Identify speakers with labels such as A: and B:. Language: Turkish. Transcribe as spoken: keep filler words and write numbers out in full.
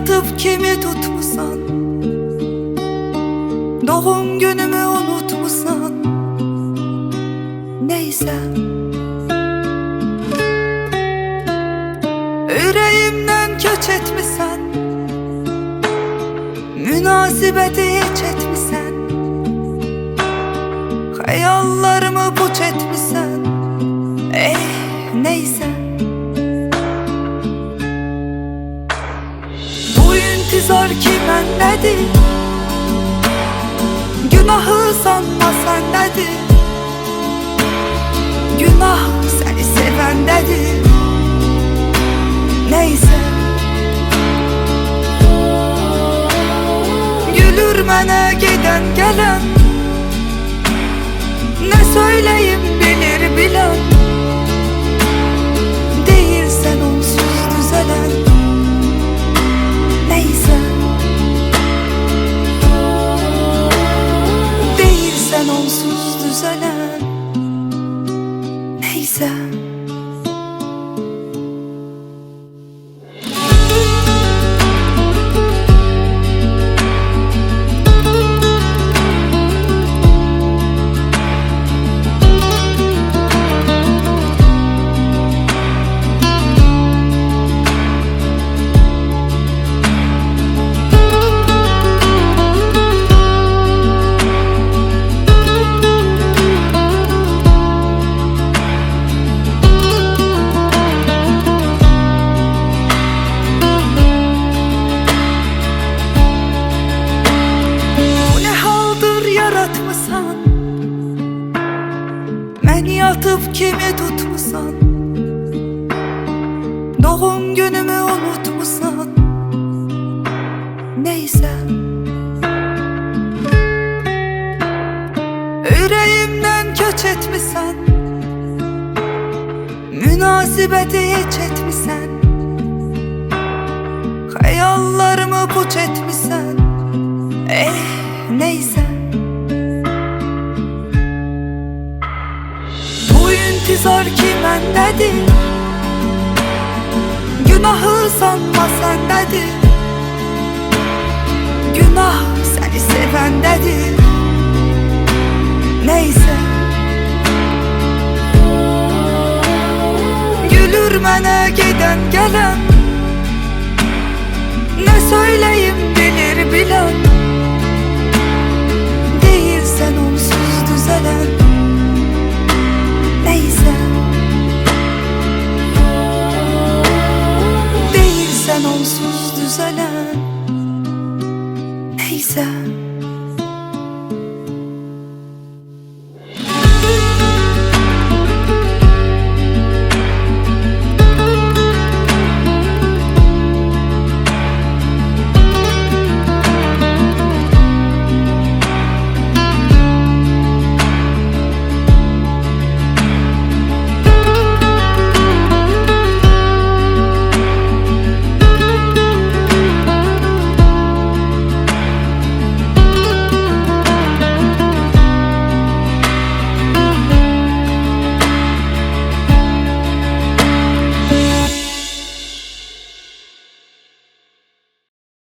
A: yatıp kimi tutmusan, doğum günümü unutmusan, neyse. Yüreğimden köç etmişsen, münasibeti hiç etmişsen, hayallarımı puç etmişsen, eh neyse. Bu intizar kime nedir? Günahı sanma sendedir. Günah seni sevendedir. Neyse. Gülür mənə giden gelen, ne söyleyeyim bilir bilen. Değilsen onsuz düzelen, neyse. Değilsen onsuz düzelen, neyse. Mən yatıp kimi tutmusan, doğum günümü unutmusan, neyse. Yüreğimden köç etmişsen, münasibeti hiç etmişsen, hayallarımı puç etmişsen, eh neyse. İntizar kimendedir? Günahı sanma sendedir. Günah seni sevendedir. Neyse. Gülür mənə giden gelen, ne söyleyeyim bilir bilen. Değilsen onsuz düzelen, neyse. Değilsen onsuz düzelen, neyse.